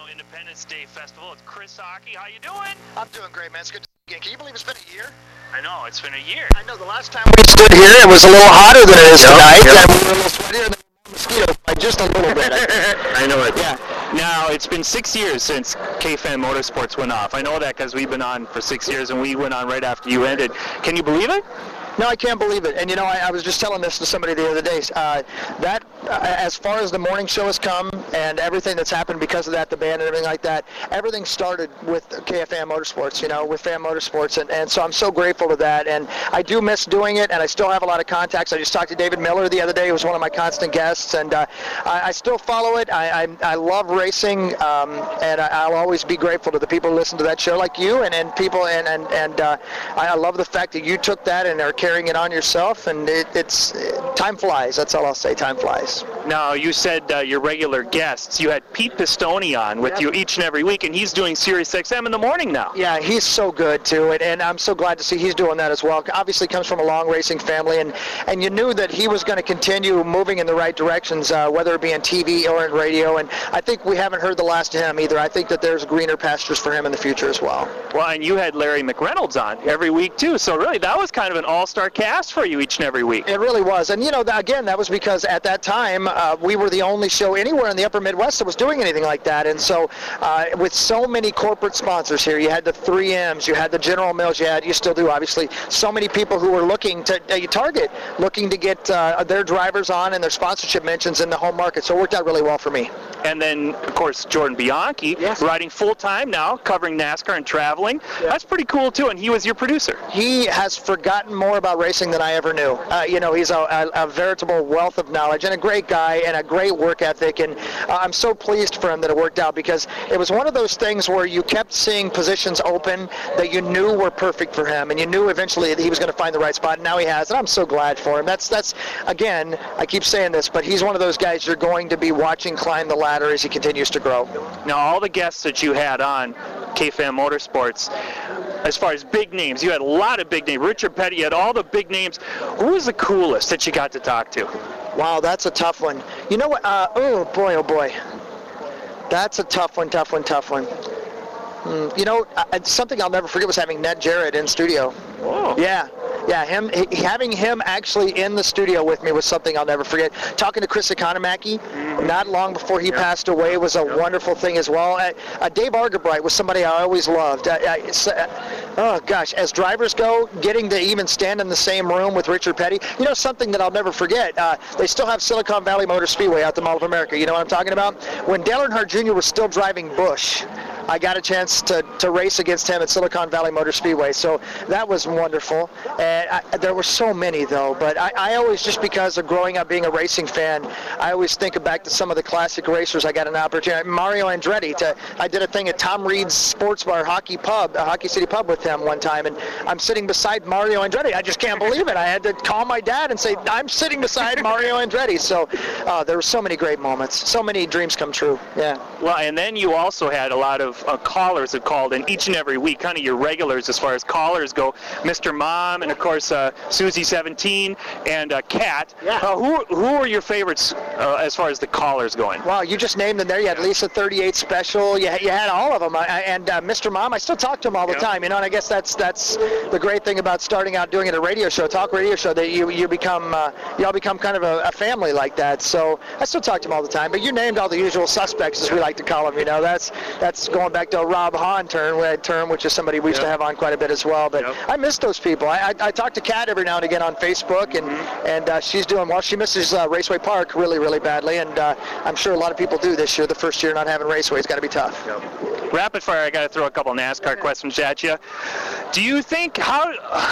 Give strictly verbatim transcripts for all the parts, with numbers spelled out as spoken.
Independence Day Festival. It's Chris Hockey. How you doing? I'm doing great, man. It's good to see you again. Can you believe it's been a year? I know, it's been a year. I know, the last time we stood here, it was a little hotter than it is yep, tonight, yep. and we were a little sweatier than the mosquito fight, just a little bit. I know it. Yeah. Now, it's been six years since K-Fan Motorsports went off. I know that because we've been on for six years, and we went on right after you ended. Can you believe it? No, I can't believe it. And, you know, I, I was just telling this to somebody the other day. Uh, that, uh, as far as the morning show has come and everything that's happened because of that, the band and everything like that, everything started with K F A N Motorsports, you know, with Fan Motorsports. And, and so I'm so grateful to that. And I do miss doing it, and I still have a lot of contacts. I just talked to David Miller the other day, who was one of my constant guests. And uh, I, I still follow it. I, I, I love racing, um, and I, I'll always be grateful to the people who listen to that show like you and, and people. And, and, and uh, I, I love the fact that you took that and are carrying it on yourself, and it, it's time flies. That's all I'll say. Time flies. Now, you said uh, your regular guests. You had Pete Pistone on with yep. you each and every week, and he's doing Sirius X M in the morning now. Yeah, he's so good too, and, and I'm so glad to see he's doing that as well. Obviously, comes from a long racing family, and and you knew that he was going to continue moving in the right directions, uh, whether it be on T V or in radio. And I think we haven't heard the last of him either. I think that there's greener pastures for him in the future as well. Well, and you had Larry McReynolds on every week too, so really that was kind of an all-star cast for you each and every week. It really was. And you know, again, that was because at that time uh, we were the only show anywhere in the upper Midwest that was doing anything like that. And so uh, with so many corporate sponsors here, you had the three M's, you had the General Mills, you had, you still do obviously, so many people who were looking to uh, target, looking to get uh, their drivers on and their sponsorship mentions in the home market. So it worked out really well for me. And then, of course, Jordan Bianchi, yes. riding full-time now, covering NASCAR and traveling. Yeah. That's pretty cool, too, and he was your producer. He has forgotten more about racing than I ever knew. Uh, you know, he's a, a, a veritable wealth of knowledge and a great guy and a great work ethic, and uh, I'm so pleased for him that it worked out, because it was one of those things where you kept seeing positions open that you knew were perfect for him, and you knew eventually that he was going to find the right spot, and now he has, and I'm so glad for him. That's, that's again, I keep saying this, but he's one of those guys you're going to be watching climb the ladder as he continues to grow. Now, all the guests that you had on K F A N Motorsports, as far as big names, you had a lot of big names. Richard Petty, you had all the big names. Who was the coolest that you got to talk to? Wow, that's a tough one. You know what? Uh, oh, boy, oh, boy. That's a tough one, tough one, tough one. Mm, you know, uh, something I'll never forget was having Ned Jarrett in studio. Whoa. Yeah. Yeah, him he, having him actually in the studio with me was something I'll never forget. Talking to Chris Economaki, mm-hmm. not long before he yep. passed away, was a yep. wonderful thing as well. Uh, uh, Dave Argabright was somebody I always loved. Uh, uh, oh, gosh, as drivers go, getting to even stand in the same room with Richard Petty, you know, something that I'll never forget, uh, they still have Silicon Valley Motor Speedway out the Mall of America. You know what I'm talking about? When Dale Earnhardt Junior was still driving Busch, I got a chance to, to race against him at Silicon Valley Motor Speedway, so that was wonderful. And I, there were so many, though, but I, I always, just because of growing up being a racing fan, I always think back to some of the classic racers I got an opportunity. Mario Andretti, to, I did a thing at Tom Reed's Sports Bar Hockey Pub, a Hockey City Pub with him one time, and I'm sitting beside Mario Andretti. I just can't believe it. I had to call my dad and say, I'm sitting beside Mario Andretti. So uh, there were so many great moments, so many dreams come true. Yeah. Well, and then you also had a lot of uh, callers that called in each and every week, kind of your regulars as far as callers go. Mister Mom, and of course uh, Susie seventeen, and uh, Kat. Yeah. Uh, who who are your favorites uh, as far as the callers going? Wow, you just named them there. You had Lisa thirty-eight Special. You, you had all of them. I, and uh, Mister Mom, I still talk to him all the yep. time. You know, and I guess that's that's the great thing about starting out doing it at a radio show, talk radio show, that you you become uh, you all become kind of a, a family like that. So I still talk to him all the time. But you named all the usual suspects, as we like to call them. You know, that's that's going back to a Rob Hahn term, term which is somebody we used yep. to have on quite a bit as well. But yep. I miss those people. I, I, I talk to Kat every now and again on Facebook, and mm-hmm. and uh, she's doing well. She misses uh, Raceway Park really, really badly, and uh, I'm sure a lot of people do this year. The first year not having Raceway has got to be tough. Yep. Rapid fire, I got to throw a couple NASCAR questions at you. Do you think, how,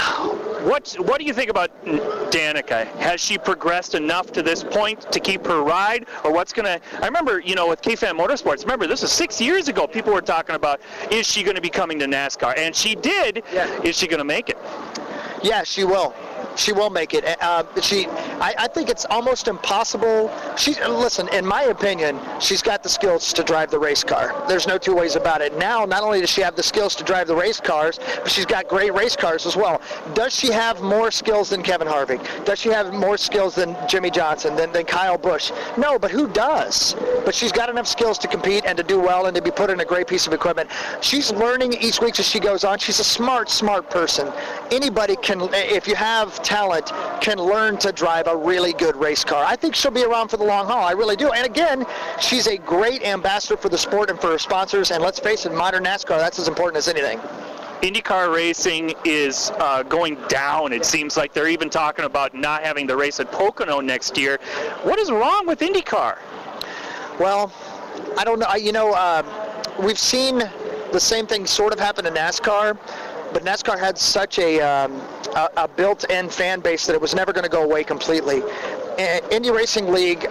what, what do you think about Danica? Has she progressed enough to this point to keep her ride, or what's going to, I remember, you know, with K F A N Motorsports, remember, this was six years ago, people were talking about, is she going to be coming to NASCAR? And she did. Yeah. Is she going to make it? Yeah, she will. She will make it. Uh, she, I, I think it's almost impossible. She, listen, in my opinion, she's got the skills to drive the race car. There's no two ways about it. Now, not only does she have the skills to drive the race cars, but she's got great race cars as well. Does she have more skills than Kevin Harvick? Does she have more skills than Jimmy Johnson, than, than Kyle Busch? No, but who does? But she's got enough skills to compete and to do well and to be put in a great piece of equipment. She's learning each week as she goes on. She's a smart, smart person. Anybody can, if you have talent, can learn to drive a really good race car. I think she'll be around for the long haul. I really do. And again, she's a great ambassador for the sport and for her sponsors. And let's face it, modern NASCAR, that's as important as anything. IndyCar racing is uh, going down. It seems like they're even talking about not having the race at Pocono next year. What is wrong with IndyCar? Well, I don't know. I, you know, uh, we've seen the same thing sort of happen in NASCAR, but NASCAR had such a, um, a, a built-in fan base that it was never going to go away completely. And Indy Racing League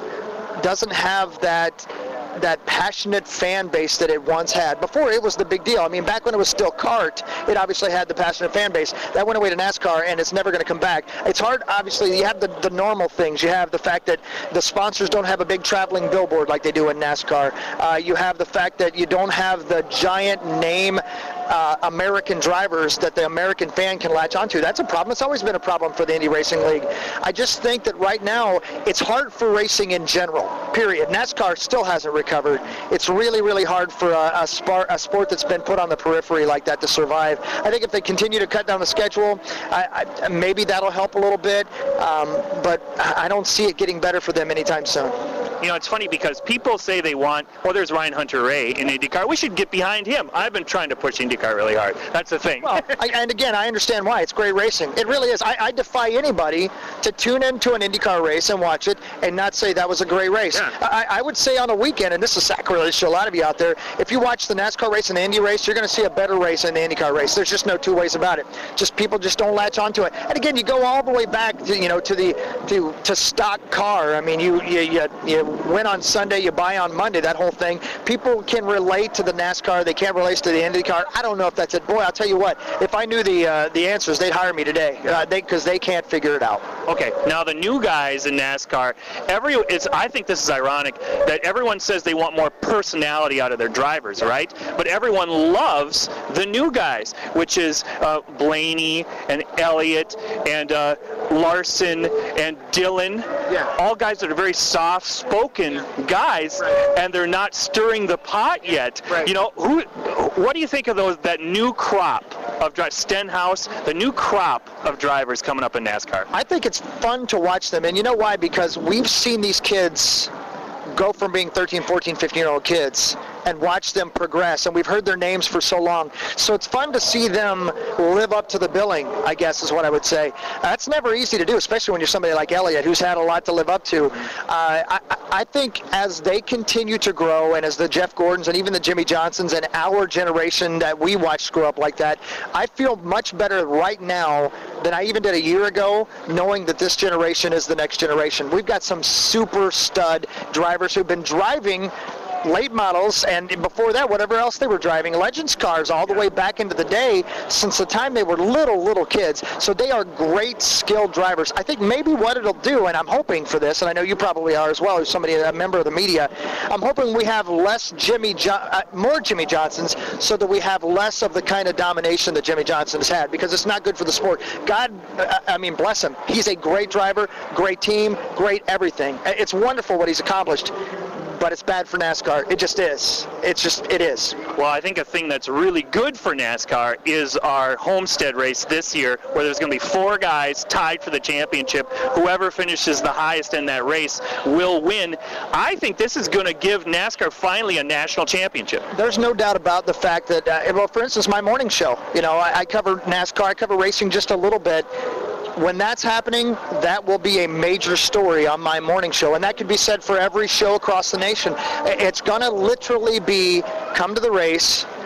doesn't have that that passionate fan base that it once had. Before, it was the big deal. I mean, back when it was still kart, it obviously had the passionate fan base. That went away to NASCAR, and it's never going to come back. It's hard, obviously. You have the, the normal things. You have the fact that the sponsors don't have a big traveling billboard like they do in NASCAR. Uh, you have the fact that you don't have the giant name uh, American drivers that the American fan can latch onto. That's a problem. It's always been a problem for the Indy Racing League. I just think that right now, it's hard for racing in general, period. NASCAR still hasn't recovered. Covered. It's really, really hard for a, a, sport, a sport that's been put on the periphery like that to survive. I think if they continue to cut down the schedule, I, I, maybe that'll help a little bit, um, but I don't see it getting better for them anytime soon. You know, it's funny because people say they want, well, there's Ryan Hunter-Reay in IndyCar. We should get behind him. I've been trying to push IndyCar really hard. That's the thing. Well, I, and again, I understand why. It's great racing. It really is. I, I defy anybody to tune into an IndyCar race and watch it and not say that was a great race. Yeah. I, I would say on a weekend, and this is sacrilege to a lot of you out there, if you watch the NASCAR race and the Indy race, you're going to see a better race than the IndyCar race. There's just no two ways about it. Just people just don't latch onto it. And again, you go all the way back to, you know, to the to to stock car. I mean, you you you, you win on Sunday, you buy on Monday, that whole thing. People can relate to the NASCAR. They can't relate to the IndyCar. I don't know if that's it. Boy, I'll tell you what, if I knew the uh, the answers, they'd hire me today uh, they because they can't figure it out. Okay, now the new guys in NASCAR, every it's I think this is ironic that everyone says they want more personality out of their drivers, right? But everyone loves the new guys, which is uh, Blaney and Elliott and uh, Larson and Dillon. Yeah. All guys that are very soft-spoken guys, Right. and they're not stirring the pot yet. Right. You know, who? What do you think of those? That new crop of drivers, Stenhouse, the new crop of drivers coming up in NASCAR? I think it's fun to watch them, and you know why? Because we've seen these kids go from being thirteen, fourteen, fifteen-year-old kids and watch them progress, and we've heard their names for so long. So it's fun to see them live up to the billing, I guess is what I would say. That's never easy to do, especially when you're somebody like Elliott, who's had a lot to live up to. Uh, I, I think as they continue to grow, and as the Jeff Gordons and even the Jimmy Johnsons and our generation that we watched grow up like that, I feel much better right now than I even did a year ago, knowing that this generation is the next generation. We've got some super stud drivers who've been driving late models, and before that, whatever else they were driving, Legends cars all the way back into the day, since the time they were little, little kids. So they are great, skilled drivers. I think maybe what it'll do, and I'm hoping for this, and I know you probably are as well, as somebody, a member of the media, I'm hoping we have less Jimmy, jo- uh, more Jimmy Johnsons, so that we have less of the kind of domination that Jimmy Johnson has had, because it's not good for the sport. God, uh, I mean, bless him. He's a great driver, great team, great everything. It's wonderful what he's accomplished. But it's bad for NASCAR. It just is. It's just, it is. Well, I think a thing that's really good for NASCAR is our Homestead race this year, where there's going to be four guys tied for the championship. Whoever finishes the highest in that race will win. I think this is going to give NASCAR finally a national championship. There's no doubt about the fact that, uh, well, for instance, my morning show, you know, I, I cover NASCAR, I cover racing just a little bit. When that's happening, that will be a major story on my morning show, and that could be said for every show across the nation. It's going to literally be, come to the race,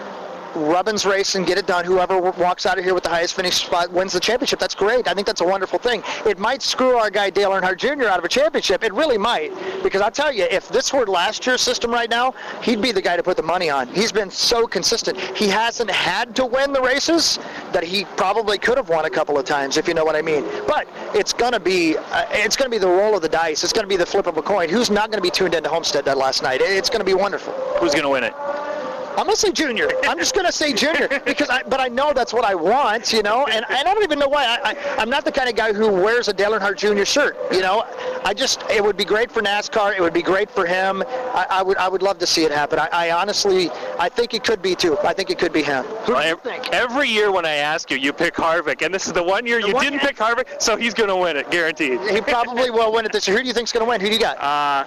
Rubbins race and get it done. Whoever walks out of here with the highest finish spot wins the championship. That's great. I think that's a wonderful thing. It might screw our guy Dale Earnhardt Junior out of a championship. It really might, because I'll tell you, if this were last year's system right now, he'd be the guy to put the money on. He's been so consistent. He hasn't had to win the races that he probably could have won a couple of times, if you know what I mean. But it's going to be uh, it's going to be the roll of the dice. It's going to be the flip of a coin. Who's not going to be tuned into Homestead that last night? It's going to be wonderful. Who's going to win it? I'm going to say Junior. I'm just going to say Junior because I, but I know that's what I want, you know, and, and I don't even know why. I, I, I'm not the kind of guy who wears a Dale Earnhardt Junior shirt, you know. I just, it would be great for NASCAR. It would be great for him. I, I would I would love to see it happen. I, I honestly, I think it could be too. I think it could be him. Who well, do you think? Every year when I ask you, you pick Harvick, and this is the one year The you one didn't year- pick Harvick, so he's going to win it, guaranteed. He probably will win it this year. Who do you think's going to win? Who do you got? Uh,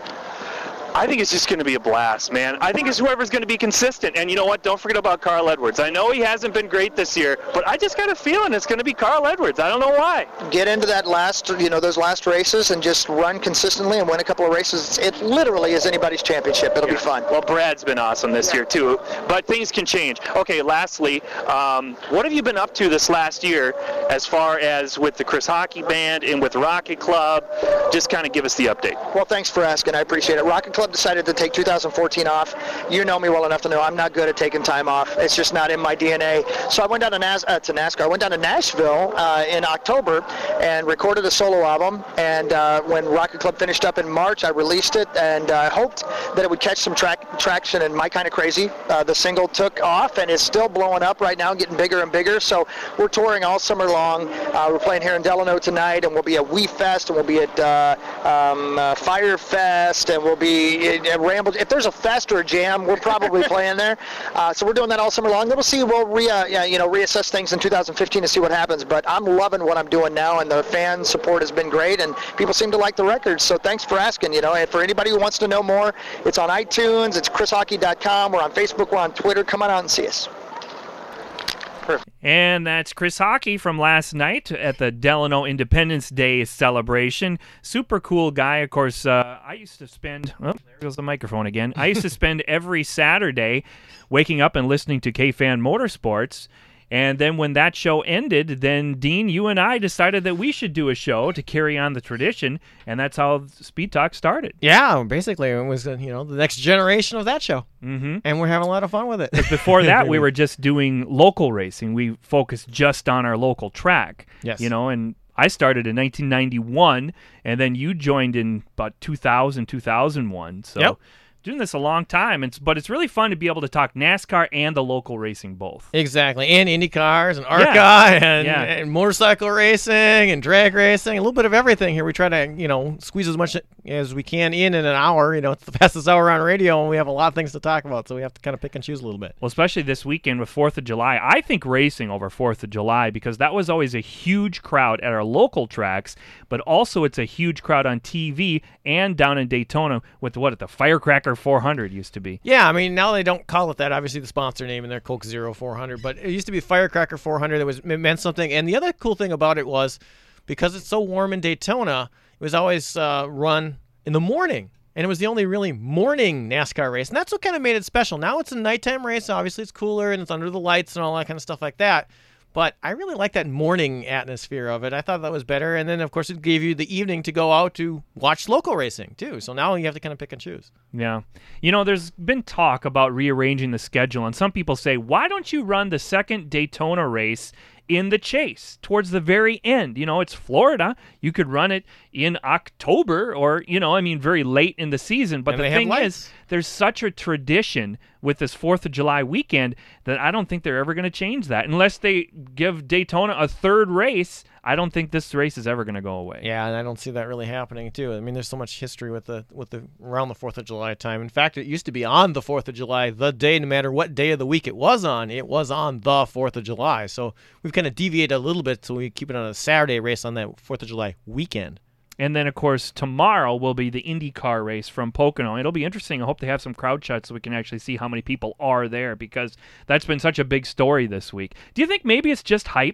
I think it's just going to be a blast, man. I think it's whoever's going to be consistent. And you know what? Don't forget about Carl Edwards. I know he hasn't been great this year, but I just got a feeling it's going to be Carl Edwards. I don't know why. Get into that last, you know, those last races and just run consistently and win a couple of races. It literally is anybody's championship. It'll Yeah. be fun. Well, Brad's been awesome this year, too. But things can change. Okay, lastly, um, what have you been up to this last year as far as with the Chris Hockey Band and with Rocket Club? Just kind of give us the update. Well, thanks for asking. I appreciate it. Rocket Club decided to take two thousand fourteen off. You know me well enough to know I'm not good at taking time off. It's just not in my D N A. So I went down to, Nas- uh, to NASCAR. I went down to Nashville uh, in October and recorded a solo album. And uh, when Rocket Club finished up in March, I released it and I uh, hoped that it would catch some track- traction in My Kind of Crazy. Uh, the single took off and is still blowing up right now, getting bigger and bigger. So we're touring all summer long. Uh, we're playing here in Delano tonight, and we'll be at Wii Fest, and we'll be at uh, um, uh, Fire Fest, and we'll be at, at Ramble. If there's a fest or a jam, we're probably playing there. Uh, so we're doing that all summer long. Then we'll see. We'll re, uh, yeah, you know, reassess things in two thousand fifteen to see what happens. But I'm loving what I'm doing now, and the fan support has been great, and people seem to like the record. So thanks for asking. You know, and for anybody who wants to know more, it's on iTunes. It's chris hockey dot com. We're on Facebook. We're on Twitter. Come on out and see us. And that's Chris Hockey from last night at the Delano Independence Day celebration. Super cool guy. Of course, uh, I used to spend... Oh, there goes the microphone again. I used to spend every Saturday waking up and listening to K-Fan Motorsports. And then when that show ended, then Dean, you and I decided that we should do a show to carry on the tradition, and that's how Speed Talk started. Yeah, basically it was uh, you know the next generation of that show, Mm-hmm. and we're having a lot of fun with it. Before that, we were just doing local racing. We focused just on our local track. Yes. You know, and I started in nineteen ninety-one, and then you joined in about two thousand, two thousand one. So Yep. doing this a long time, it's, but it's really fun to be able to talk NASCAR and the local racing both. Exactly, and Indy cars and ARCA Yeah. and, Yeah. and motorcycle racing and drag racing, a little bit of everything here. We try to, you know, squeeze as much as we can in in an hour. You know, it's the fastest hour on radio, and we have a lot of things to talk about, so we have to kind of pick and choose a little bit. Well, especially this weekend with fourth of July. I think racing over fourth of July because that was always a huge crowd at our local tracks, but also it's a huge crowd on T V and down in Daytona with what the Firecracker four hundred used to be. Yeah, I mean, now they don't call it that. Obviously, the sponsor name in there, Coke Zero four hundred, but it used to be Firecracker four hundred. That was it meant something. And the other cool thing about it was because it's so warm in Daytona, it was always uh, run in the morning. And it was the only really morning NASCAR race. And that's what kind of made it special. Now it's a nighttime race. Obviously, it's cooler and it's under the lights and all that kind of stuff like that. But I really like that morning atmosphere of it. I thought that was better. And then, of course, it gave you the evening to go out to watch local racing, too. So now you have to kind of pick and choose. Yeah. You know, there's been talk about rearranging the schedule, and some people say, why don't you run the second Daytona race in the chase towards the very end? You know, it's Florida. You could run it in October or, you know, I mean, very late in the season. But And the they have thing lights. is, there's such a tradition with this fourth of July weekend that I don't think they're ever going to change that. Unless they give Daytona a third race, I don't think this race is ever going to go away. Yeah, and I don't see that really happening too. I mean, there's so much history with the with the around the Fourth of July time. In fact, it used to be on the Fourth of July, the day, no matter what day of the week it was on, it was on the Fourth of July. So we've kind of deviated a little bit, so we keep it on a Saturday race on that Fourth of July weekend. And then, of course, tomorrow will be the IndyCar race from Pocono. It'll be interesting. I hope they have some crowd shots so we can actually see how many people are there because that's been such a big story this week. Do you think maybe it's just hype?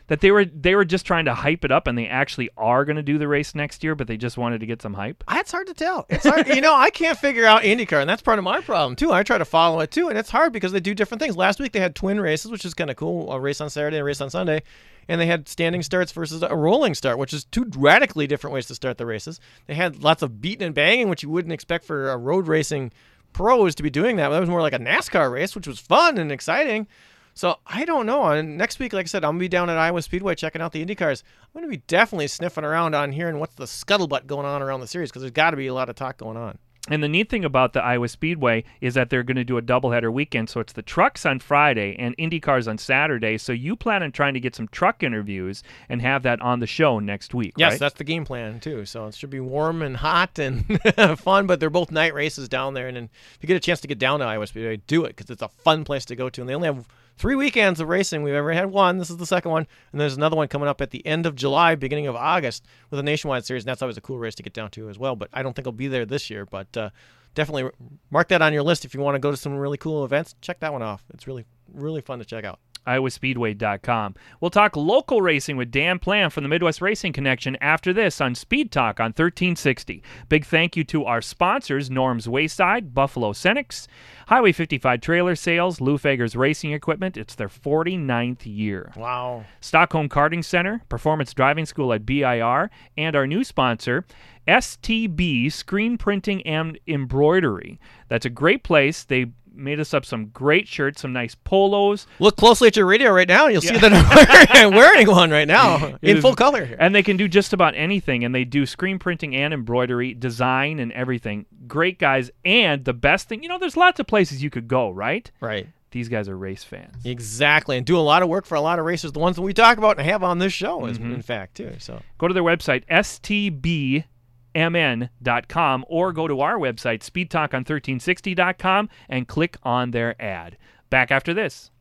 That they were they were just trying to hype it up, and they actually are going to do the race next year, but they just wanted to get some hype? It's hard to tell. It's hard. You know, I can't figure out IndyCar, and that's part of my problem, too. I try to follow it, too, and it's hard because they do different things. Last week they had twin races, which is kind of cool, a race on Saturday and a race on Sunday, and they had standing starts versus a rolling start, which is two radically different ways to start the races. They had lots of beating and banging, which you wouldn't expect for a road racing pros to be doing that. But that was more like a NASCAR race, which was fun and exciting. So I don't know. And next week, like I said, I'm going to be down at Iowa Speedway checking out the IndyCars. I'm going to be definitely sniffing around on hearing what's the scuttlebutt going on around the series because there's got to be a lot of talk going on. And the neat thing about the Iowa Speedway is that they're going to do a doubleheader weekend. So it's the trucks on Friday and IndyCars on Saturday. So you plan on trying to get some truck interviews and have that on the show next week, yes, right? That's the game plan, too. So it should be warm and hot and fun, but they're both night races down there. And then if you get a chance to get down to Iowa Speedway, do it because it's a fun place to go to. And they only have three weekends of racing. We've ever had one. This is the second one. And there's another one coming up at the end of July, beginning of August with a nationwide series. And that's always a cool race to get down to as well. But I don't think I'll be there this year. But uh, definitely mark that on your list if you want to go to some really cool events. Check that one off. It's really, really fun to check out. Iowa Speedway dot com. We'll talk local racing with Dan Plan from the Midwest Racing Connection after this on Speed Talk on thirteen sixty. Big thank you to our sponsors, Norm's Wayside, Buffalo Cenex, Highway fifty-five Trailer Sales, Lou Fager's Racing Equipment. It's their forty-ninth year. Wow. Stockholm Karting Center, Performance Driving School at B I R, and our new sponsor, S T B Screen Printing and Embroidery. That's a great place. They made us up some great shirts, some nice polos. Look closely at your radio right now, and you'll Yeah. see that I'm wearing one right now in full color. Here. And they can do just about anything, and they do screen printing and embroidery, design, and everything. Great guys, and the best thing, you know, there's lots of places you could go, right? Right. These guys are race fans. Exactly, and do a lot of work for a lot of racers, the ones that we talk about and have on this show, is Mhm. in fact, too. So Go to their website, S T B M N dot com, or go to our website, speed talk on thirteen sixty dot com, and click on their ad. Back after this.